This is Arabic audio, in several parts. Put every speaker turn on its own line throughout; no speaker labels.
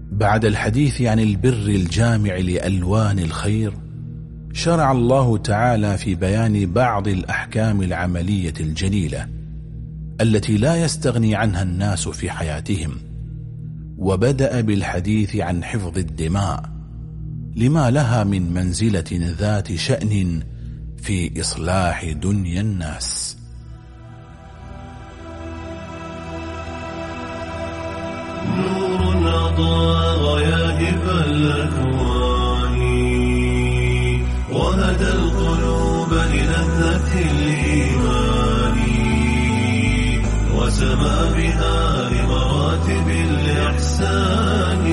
بعد الحديث عن البر الجامع لألوان الخير، شرع الله تعالى في بيان بعض الأحكام العملية الجليلة التي لا يستغني عنها الناس في حياتهم، وبدأ بالحديث عن حفظ الدماء لما لها من منزلة ذات شأن في إصلاح دنيا الناس.
نور أضاء غياهب الأكوان وهدى القلوب للذة الإيمان، وسما بها لمراتب الإحسان،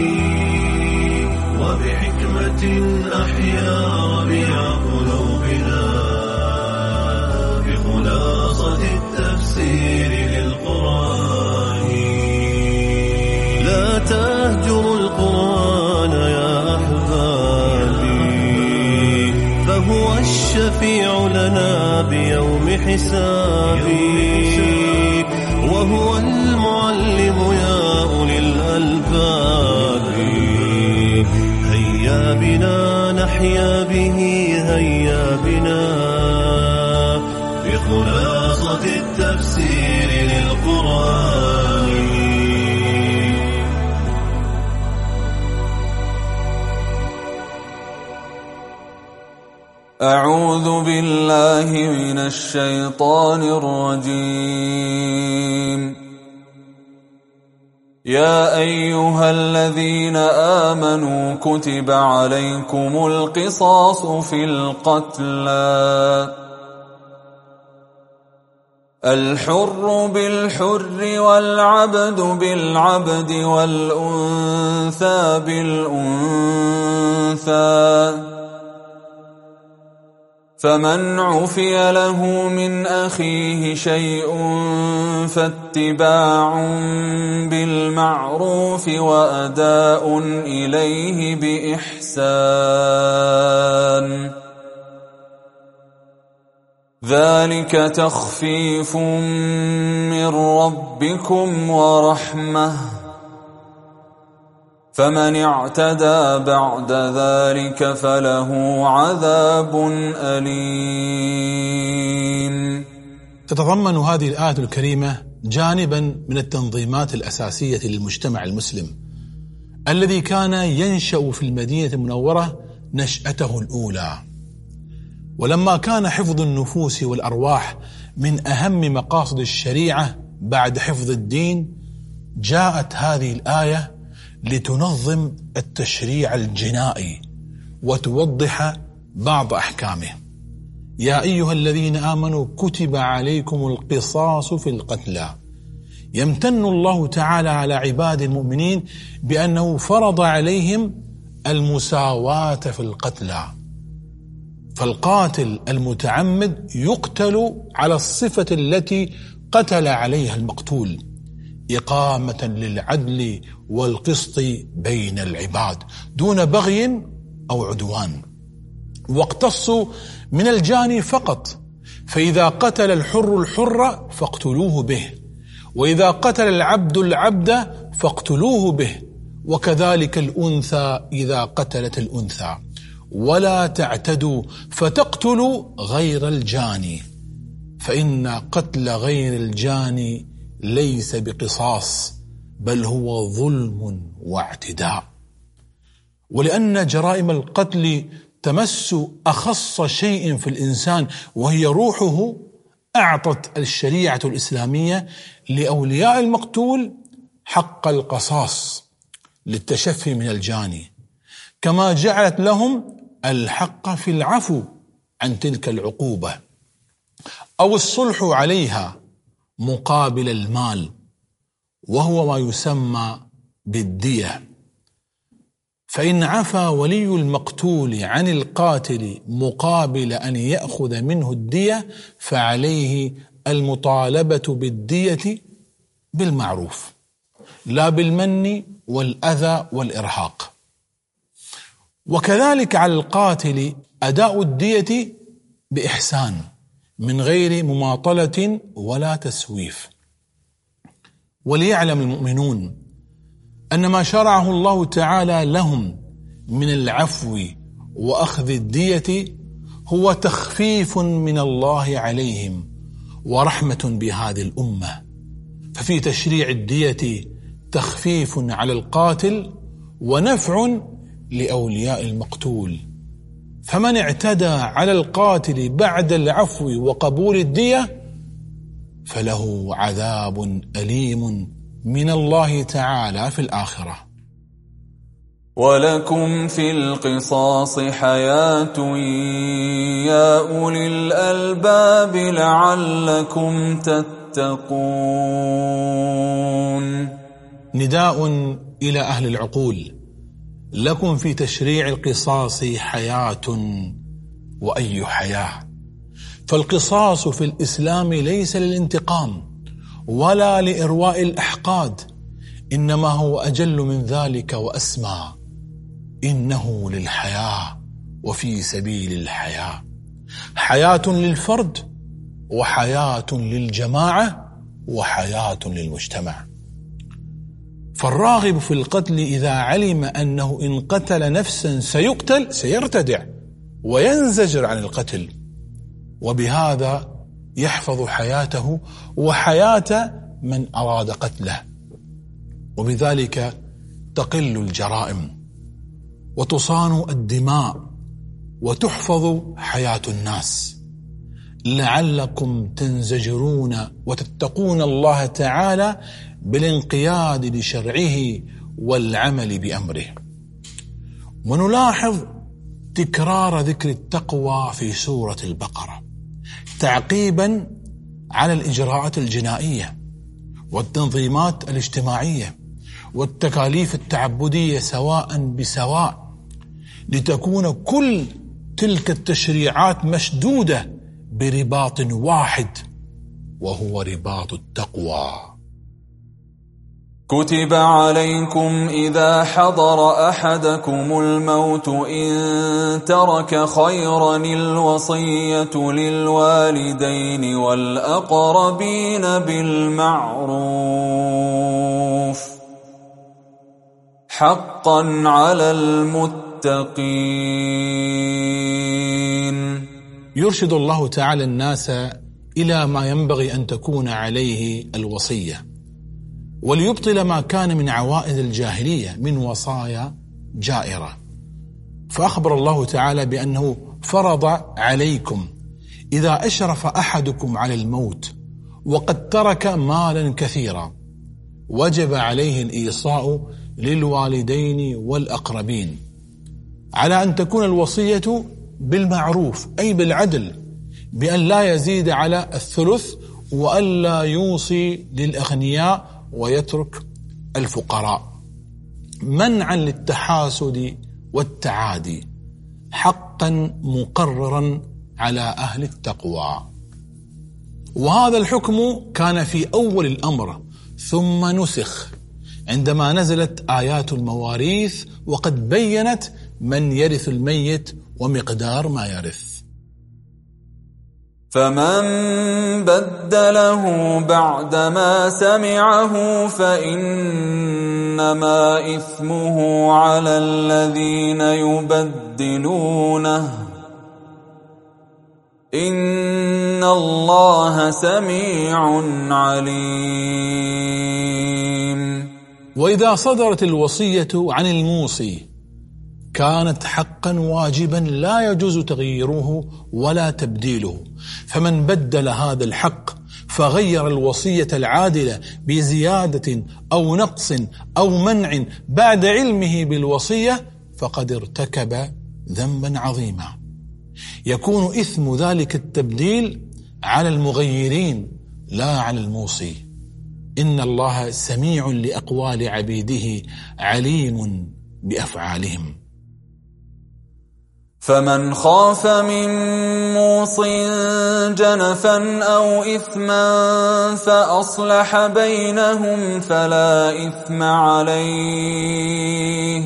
وبحكمة أحيا ربيع قلوبنا بخلاصة التفسير للقرآن. لا تهجروا القرآن يا أحبابي، فهو الشفيع لنا بيوم حسابي، وهو المعلم يا أولي الألباب. هيا بنا نحيا به، هيا بنا بخلاصة التفسير للقرآن.
أعوذ بالله من الشيطان الرجيم. يا أيها الذين آمنوا كتب عليكم القصاص في القتلى، الحر بالحر والعبد بالعبد والأنثى بالأنثى، فمن عفي له من أخيه شيء فاتباع بالمعروف وأداء إليه بإحسان، ذلك تخفيف من ربكم ورحمة، فمن اعتدى بعد ذلك فله عذاب أليم.
تتضمن هذه الآية الكريمة جانبا من التنظيمات الأساسية للمجتمع المسلم الذي كان ينشأ في المدينة المنورة نشأته الأولى، ولما كان حفظ النفوس والأرواح من أهم مقاصد الشريعة بعد حفظ الدين، جاءت هذه الآية لتنظم التشريع الجنائي وتوضح بعض أحكامه. يا أيها الذين آمنوا كتب عليكم القصاص في القتلى. يمتن الله تعالى على عباد المؤمنين بأنه فرض عليهم المساواة في القتلى، فالقاتل المتعمد يقتل على الصفة التي قتل عليها المقتول، إقامة للعدل والقسط بين العباد دون بغي أو عدوان. واقتصوا من الجاني فقط، فإذا قتل الحر الحر فاقتلوه به، وإذا قتل العبد العبد فاقتلوه به، وكذلك الأنثى إذا قتلت الأنثى، ولا تعتدوا فتقتلوا غير الجاني، فإن قتل غير الجاني ليس بقصاص بل هو ظلم واعتداء. ولأن جرائم القتل تمس أخص شيء في الإنسان وهي روحه، أعطت الشريعة الإسلامية لأولياء المقتول حق القصاص للتشفي من الجاني، كما جعلت لهم الحق في العفو عن تلك العقوبة أو الصلح عليها مقابل المال، وهو ما يسمى بالدية. فإن عفا ولي المقتول عن القاتل مقابل أن يأخذ منه الدية فعليه المطالبة بالدية بالمعروف لا بالمن والأذى والإرهاق. وكذلك على القاتل أداء الدية بإحسان من غير مماطلة ولا تسويف. وليعلم المؤمنون أن ما شرعه الله تعالى لهم من العفو وأخذ الدية هو تخفيف من الله عليهم ورحمة بهذه الأمة. ففي تشريع الدية تخفيف على القاتل ونفع لأولياء المقتول، فمن اعتدى على القاتل بعد العفو وقبول الدية فله عذاب أليم من الله تعالى في الآخرة.
ولكم في القصاص حياة يا أولي الألباب لعلكم تتقون.
نداء إلى أهل العقول: لكم في تشريع القصاص حياة. وأي حياة؟ فالقصاص في الإسلام ليس للانتقام ولا لإرواء الأحقاد، إنما هو أجل من ذلك وأسمى. إنه للحياة وفي سبيل الحياة، حياة للفرد وحياة للجماعة وحياة للمجتمع. فالراغب في القتل إذا علم أنه إن قتل نفسا سيقتل سيرتدع وينزجر عن القتل، وبهذا يحفظ حياته وحياة من أراد قتله، وبذلك تقل الجرائم وتصان الدماء وتحفظ حياة الناس، لعلكم تنزجرون وتتقون الله تعالى بالانقياد لشرعه والعمل بأمره. ونلاحظ تكرار ذكر التقوى في سورة البقرة تعقيبا على الإجراءات الجنائية والتنظيمات الاجتماعية والتكاليف التعبدية سواء بسواء، لتكون كل تلك التشريعات مشدودة برباط واحد وهو رباط التقوى.
كتب عليكم إذا حضر أحدكم الموت إن ترك خيرا الوصية للوالدين والأقربين بالمعروف حقا على المتقين.
يرشد الله تعالى الناس إلى ما ينبغي أن تكون عليه الوصية، وليبطل ما كان من عوائد الجاهلية من وصايا جائرة. فأخبر الله تعالى بأنه فرض عليكم إذا أشرف أحدكم على الموت وقد ترك مالا كثيرا وجب عليه الإيصاء للوالدين والأقربين، على أن تكون الوصية بالمعروف أي بالعدل، بأن لا يزيد على الثلث وأن لا يوصي للأغنياء ويترك الفقراء، منعا للتحاسد والتعادي، حقا مقررا على أهل التقوى. وهذا الحكم كان في أول الأمر ثم نسخ عندما نزلت آيات المواريث وقد بينت من يرث الميت ومقدار ما يرث.
فمن بدله بعدما سمعه فإنما إثمه على الذين يبدلونه إن الله سميع عليم.
وإذا صدرت الوصية عن الموصي كانت حقا واجبا لا يجوز تغييره ولا تبديله، فمن بدل هذا الحق فغير الوصية العادلة بزيادة أو نقص أو منع بعد علمه بالوصية فقد ارتكب ذنبا عظيما، يكون إثم ذلك التبديل على المغيرين لا على الموصي. إن الله سميع لأقوال عبيده عليم بأفعالهم.
فمن خاف من موص جنفا أو إثما فأصلح بينهم فلا إثم عليه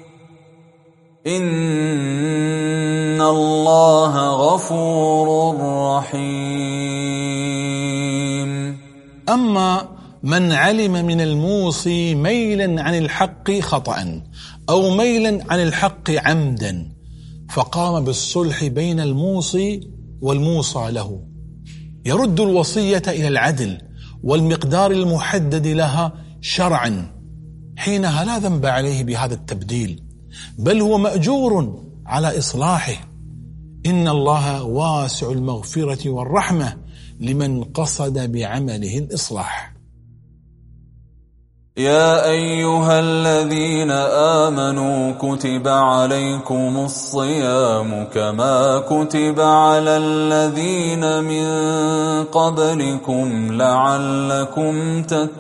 إن الله غفور رحيم.
أما من علم من الموصي ميلا عن الحق خطأ أو ميلا عن الحق عمدا فقام بالصلح بين الموصي والموصى له يرد الوصية إلى العدل والمقدار المحدد لها شرعا، حينها لا ذنب عليه بهذا التبديل، بل هو مأجور على إصلاحه. إن الله واسع المغفرة والرحمة لمن قصد بعمله الإصلاح.
يا أيها الذين آمنوا كتب عليكم الصيام كما كتب على الذين من قبلكم لعلكم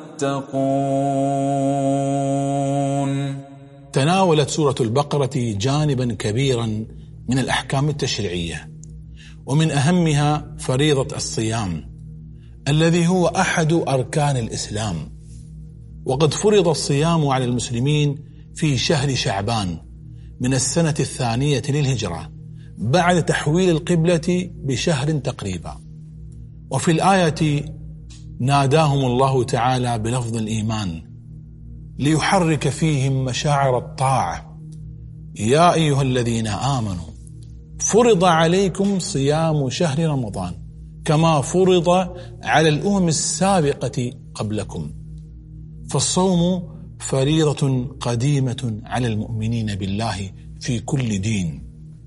تتقون.
تناولت سورة البقرة جانبا كبيرا من الأحكام التشريعية، ومن أهمها فريضة الصيام الذي هو أحد أركان الإسلام. وقد فرض الصيام على المسلمين في شهر شعبان من السنة 2 للهجرة بعد تحويل القبلة بشهر تقريبا. وفي الآية ناداهم الله تعالى بلفظ الإيمان ليحرك فيهم مشاعر الطاعة. يا أيها الذين آمنوا فرض عليكم صيام شهر رمضان كما فرض على الأمم السابقة قبلكم. فالصوم فريضة قديمة على المؤمنين بالله في كل دين.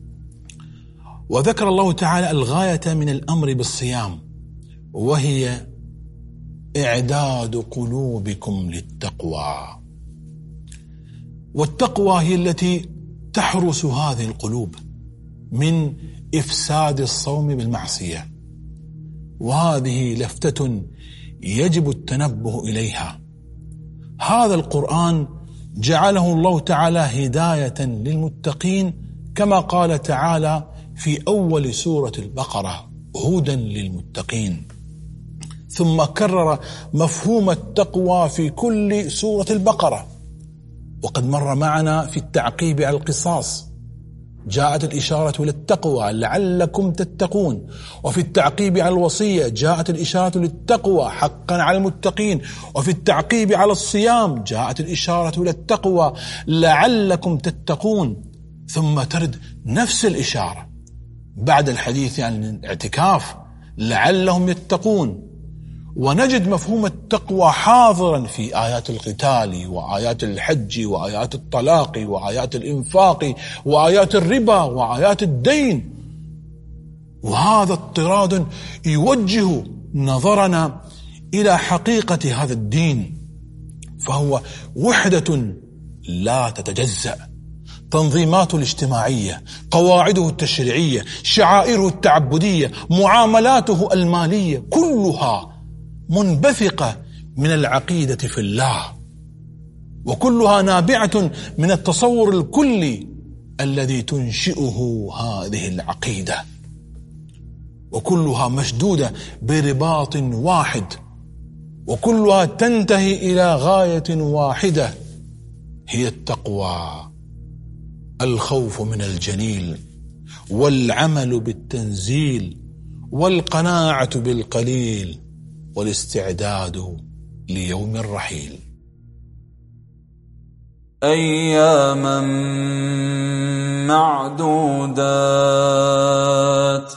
وذكر الله تعالى الغاية من الأمر بالصيام، وهي إعداد قلوبكم للتقوى. والتقوى هي التي تحرس هذه القلوب من إفساد الصوم بالمعصية، وهذه لفتة يجب التنبه إليها. هذا القرآن جعله الله تعالى هداية للمتقين كما قال تعالى في أول سورة البقرة هدى للمتقين، ثم كرر مفهوم التقوى في كل سورة البقرة. وقد مر معنا في التعقيب على القصاص جاءت الإشارة للتقوى لعلكم تتقون، وفي التعقيب على الوصية جاءت الإشارة للتقوى حقا على المتقين، وفي التعقيب على الصيام جاءت الإشارة للتقوى لعلكم تتقون. ثم ترد نفس الإشارة بعد الحديث عن الاعتكاف لعلهم يتقون. ونجد مفهوم التقوى حاضرا في آيات القتال وآيات الحج وآيات الطلاق وآيات الإنفاق وآيات الربا وآيات الدين. وهذا اضطراد يوجه نظرنا إلى حقيقة هذا الدين، فهو وحدة لا تتجزأ. تنظيماته الاجتماعية، قواعده التشريعية، شعائره التعبدية، معاملاته المالية، كلها منبثقة من العقيدة في الله، وكلها نابعة من التصور الكلي الذي تنشئه هذه العقيدة، وكلها مشدودة برباط واحد، وكلها تنتهي إلى غاية واحدة هي التقوى، الخوف من الجليل والعمل بالتنزيل والقناعة بالقليل والاستعداد ليوم الرحيل.
أياما معدودات،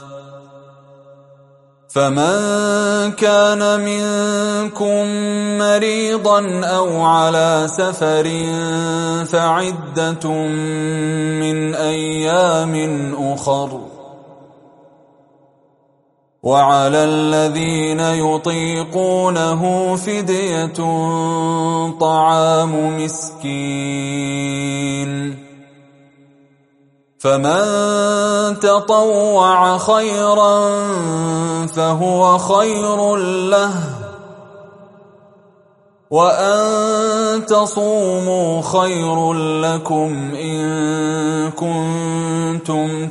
فمن كان منكم مريضا أو على سفر فعدة من أيام أخر، وعلى الذين يطيقونه فدية طعام مسكين، فمن تطوع خيرا فهو خير له، وأن تصوموا خير لكم إن كنتم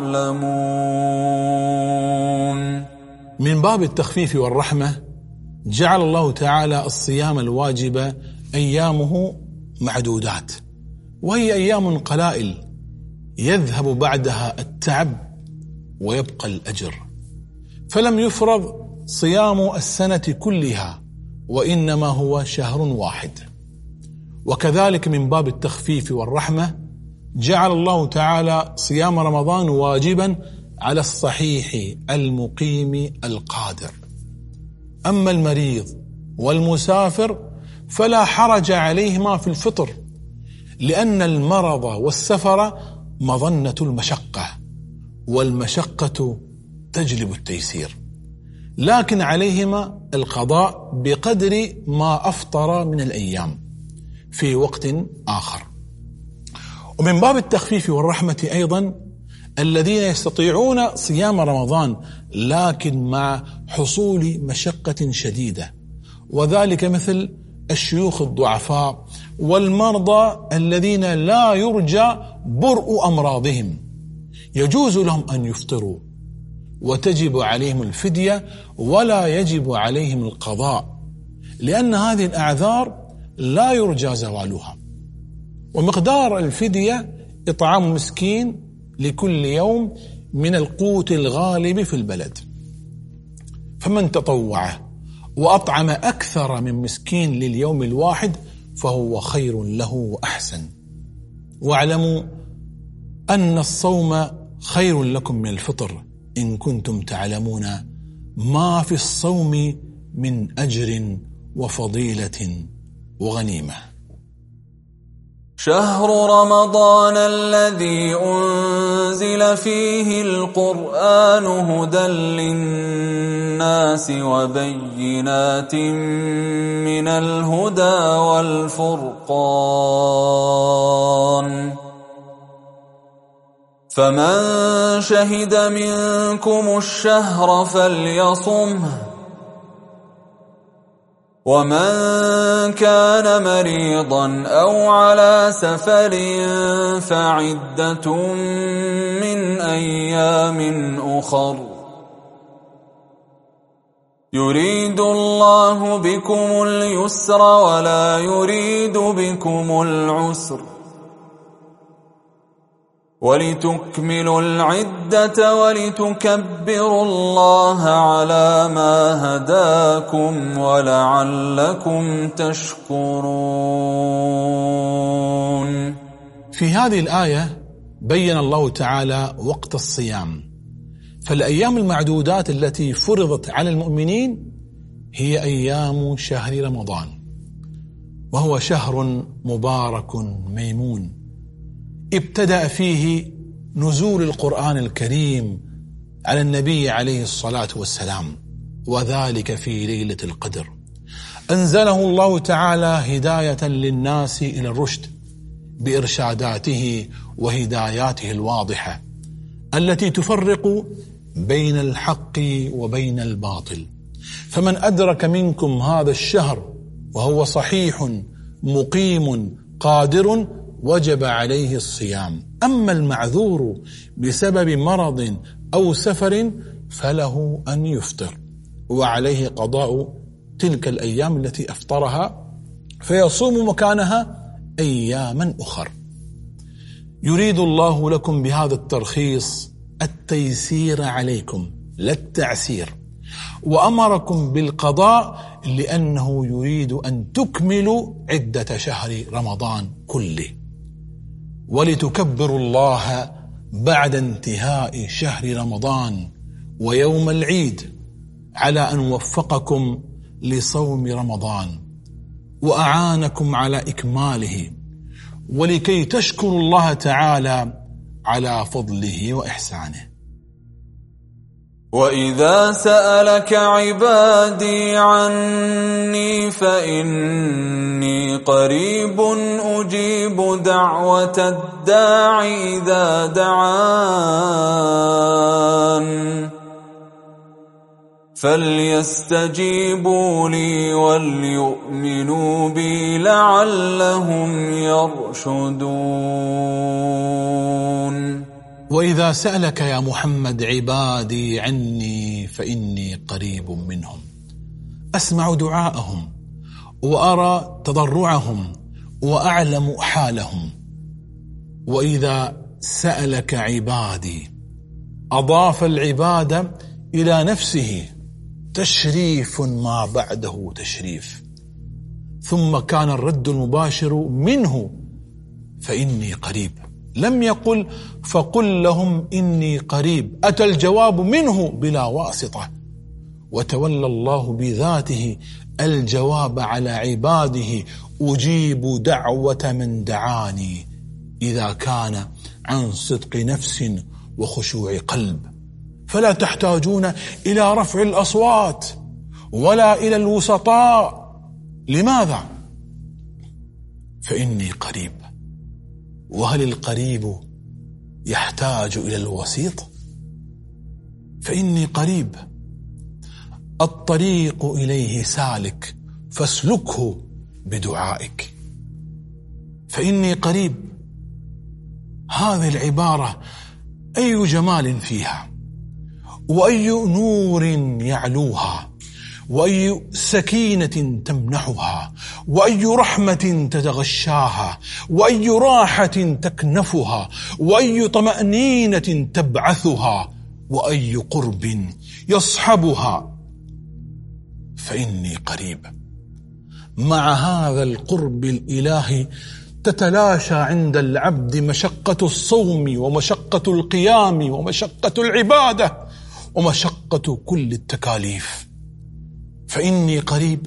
تعلمون.
من باب التخفيف والرحمة جعل الله تعالى الصيام الواجب أيامه معدودات، وهي أيام قلائل يذهب بعدها التعب ويبقى الأجر، فلم يفرض صيام السنة كلها وإنما هو شهر واحد. وكذلك من باب التخفيف والرحمة جعل الله تعالى صيام رمضان واجبا على الصحيح المقيم القادر. أما المريض والمسافر فلا حرج عليهما في الفطر، لأن المرض والسفر مظنة المشقة، والمشقة تجلب التيسير، لكن عليهما القضاء بقدر ما أفطر من الأيام في وقت آخر. ومن باب التخفيف والرحمة أيضا الذين يستطيعون صيام رمضان لكن مع حصول مشقة شديدة، وذلك مثل الشيوخ الضعفاء والمرضى الذين لا يرجى برء أمراضهم، يجوز لهم أن يفطروا وتجب عليهم الفدية ولا يجب عليهم القضاء، لأن هذه الأعذار لا يرجى زوالها. ومقدار الفدية إطعام مسكين لكل يوم من القوت الغالب في البلد، فمن تطوع وأطعم أكثر من مسكين لليوم الواحد فهو خير له وأحسن. واعلموا أن الصوم خير لكم من الفطر إن كنتم تعلمون ما في الصوم من أجر وفضيلة وغنيمة.
شهر رمضان الذي أنزل فيه القرآن هدى للناس وبينات من الهدى والفرقان، فمن شهد منكم الشهر فليصمه، ومن كان مريضا أو على سفر فعدة من أيام أخر، يريد الله بكم اليسر ولا يريد بكم العسر، ولتكملوا العدة ولتكبروا الله على ما هداكم ولعلكم تشكرون.
في هذه الآية بين الله تعالى وقت الصيام، فالأيام المعدودات التي فرضت على المؤمنين هي أيام شهر رمضان، وهو شهر مبارك ميمون ابتدأ فيه نزول القرآن الكريم على النبي عليه الصلاة والسلام، وذلك في ليلة القدر. أنزله الله تعالى هداية للناس إلى الرشد بإرشاداته وهداياته الواضحة التي تفرق بين الحق وبين الباطل. فمن أدرك منكم هذا الشهر وهو صحيح مقيم قادر وجب عليه الصيام. أما المعذور بسبب مرض أو سفر فله أن يفطر، وعليه قضاء تلك الأيام التي أفطرها فيصوم مكانها أياما أخر. يريد الله لكم بهذا الترخيص التيسير عليكم لا التعسير، وأمركم بالقضاء لأنه يريد أن تكملوا عدة شهر رمضان كله، ولتكبروا الله بعد انتهاء شهر رمضان ويوم العيد على أن وفقكم لصوم رمضان وأعانكم على إكماله، ولكي تشكروا الله تعالى على فضله وإحسانه.
وإذا سألك عبادي عني فإني قريب أجيب دعوة الداع إذا دعان، فليستجيبوا لي وليؤمنوا بي لعلهم يرشدون.
وإذا سألك يا محمد عبادي عني فإني قريب منهم، أسمع دعاءهم وأرى تضرعهم وأعلم حالهم. وإذا سألك عبادي أضاف العبادة إلى نفسه تشريف ما بعده تشريف، ثم كان الرد المباشر منه فإني قريب. لم يقل فقل لهم إني قريب، أتى الجواب منه بلا واسطة. وتولى الله بذاته الجواب على عباده: أجيب دعوة من دعاني، إذا كان عن صدق نفس وخشوع قلب. فلا تحتاجون إلى رفع الأصوات ولا إلى الوسطاء. لماذا؟ فإني قريب. وهل القريب يحتاج إلى الوسيط؟ فإني قريب. الطريق إليه سالك فاسلكه بدعائك. فإني قريب، هذه العبارة أي جمال فيها، وأي نور يعلوها، وأي سكينة تمنحها، وأي رحمة تتغشاها، وأي راحة تكنفها، وأي طمأنينة تبعثها، وأي قرب يصحبها. فإني قريب. مع هذا القرب الإلهي تتلاشى عند العبد مشقة الصوم ومشقة القيام ومشقة العبادة ومشقة كل التكاليف. فإني قريب.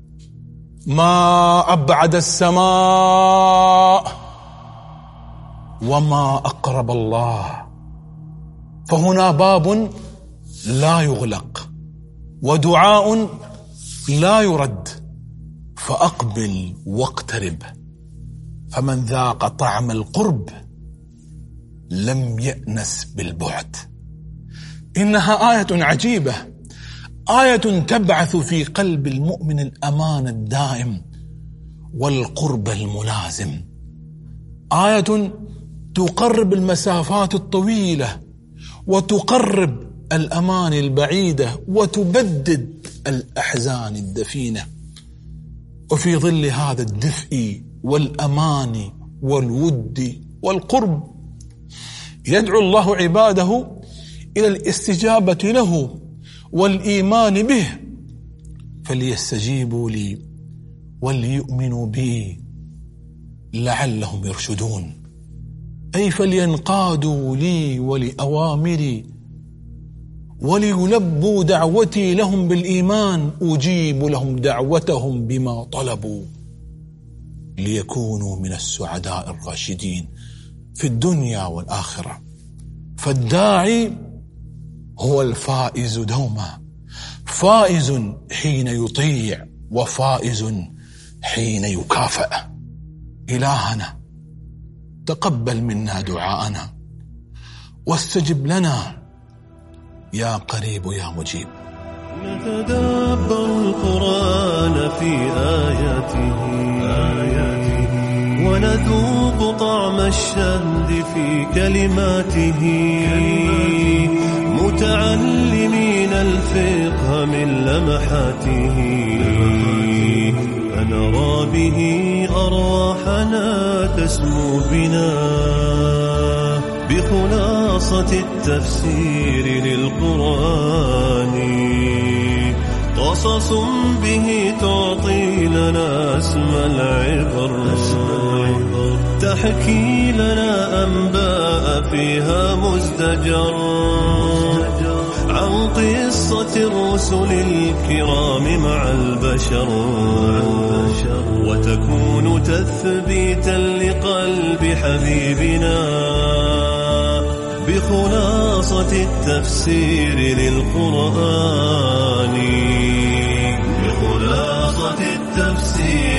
ما أبعد السماء وما أقرب الله. فهنا باب لا يغلق ودعاء لا يرد، فأقبل واقترب. فمن ذاق طعم القرب لم يأنس بالبعد. إنها آية عجيبة، آية تبعث في قلب المؤمن الأمان الدائم والقرب الملازم. آية تقرب المسافات الطويلة وتقرب الأمان البعيدة وتبدد الأحزان الدفينة. وفي ظل هذا الدفء والأمان والود والقرب يدعو الله عباده إلى الاستجابة له والإيمان به. فليستجيبوا لي وليؤمنوا بي لعلهم يرشدون، أي فلينقادوا لي ولأوامري وليلبوا دعوتي لهم بالإيمان، أجيب لهم دعوتهم بما طلبوا ليكونوا من السعداء الراشدين في الدنيا والآخرة. فالداعي هو الفائز دوما، فائز حين يطيع وفائز حين يكافئ. إلهنا تقبل منا دعاءنا واستجب لنا يا قريب يا مجيب.
نتدبر القرآن في آياته ونذوق طعم الشهد في كلماته، متعلمين الفقه من لمحاته، فنرى به أرواحنا تسمو بنا بخلاصة التفسير للقرآن، قصص به تعطي لنا اسم العبر، تحكي لنا أنباء فيها مزدجر عن قصة الرسل الكرام مع البشر، وتكون تثبيتا لقلب حبيبنا بخلاصة التفسير للقرآن، بخلاصة التفسير